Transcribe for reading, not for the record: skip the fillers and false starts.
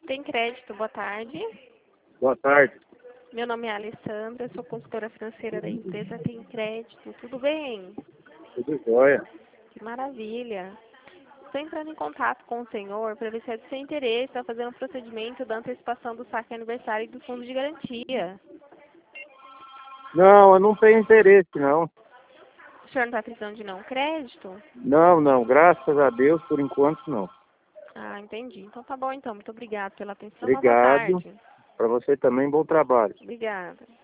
Tem crédito, boa tarde. Boa tarde. Meu nome é Alessandra, sou consultora financeira da empresa Tem Crédito. Tudo bem? Tudo jóia. Que maravilha. Estou entrando em contato com o senhor para ver se é do seu interesse, está fazendo um procedimento da antecipação do saque aniversário e do fundo de garantia. Não, eu não tenho interesse, não. O senhor não está precisando de não crédito? Não. Graças a Deus, por enquanto, não. Ah, entendi. Então tá bom então. Muito obrigada pela atenção. Uma boa Obrigado. tarde. Para você também, bom trabalho. Obrigada.